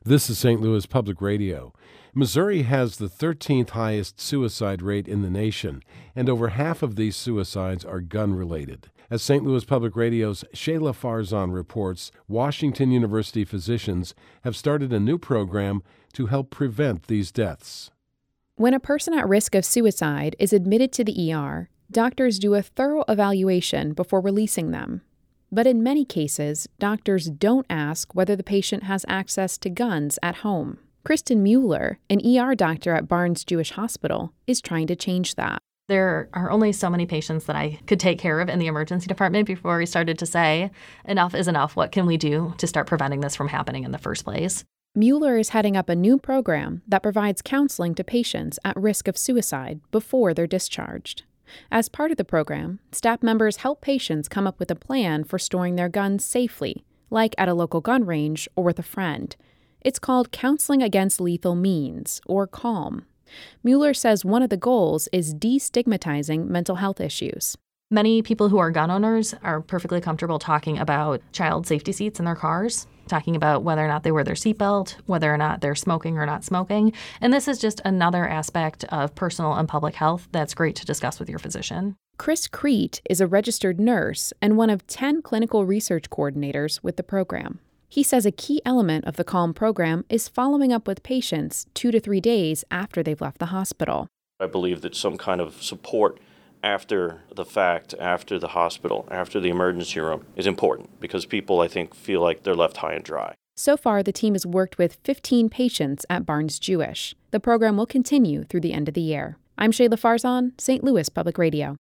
This is St. Louis Public Radio. Missouri has the 13th highest suicide rate in the nation, and over half of these suicides are gun-related. As St. Louis Public Radio's Shayla Farzan reports, Washington University physicians have started a new program to help prevent these deaths. When a person at risk of suicide is admitted to the ER, doctors do a thorough evaluation before releasing them. But in many cases, doctors don't ask whether the patient has access to guns at home. Kristen Mueller, an ER doctor at Barnes Jewish Hospital, is trying to change that. There are only so many patients that I could take care of in the emergency department before we started to say, enough is enough. What can we do to start preventing this from happening in the first place? Mueller is heading up a new program that provides counseling to patients at risk of suicide before they're discharged. As part of the program, staff members help patients come up with a plan for storing their guns safely, like at a local gun range or with a friend. It's called Counseling Against Lethal Means, or CALM. Mueller says one of the goals is destigmatizing mental health issues. Many people who are gun owners are perfectly comfortable talking about child safety seats in their cars, talking about whether or not they wear their seatbelt, whether or not they're smoking or not smoking. And this is just another aspect of personal and public health that's great to discuss with your physician. Chris Crete is a registered nurse and one of 10 clinical research coordinators with the program. He says a key element of the CALM program is following up with patients 2 to 3 days after they've left the hospital. I believe that some kind of support after the fact, after the hospital, after the emergency room is important because people, I think, feel like they're left high and dry. So far, the team has worked with 15 patients at Barnes Jewish. The program will continue through the end of the year. I'm Shayla Farzan, St. Louis Public Radio.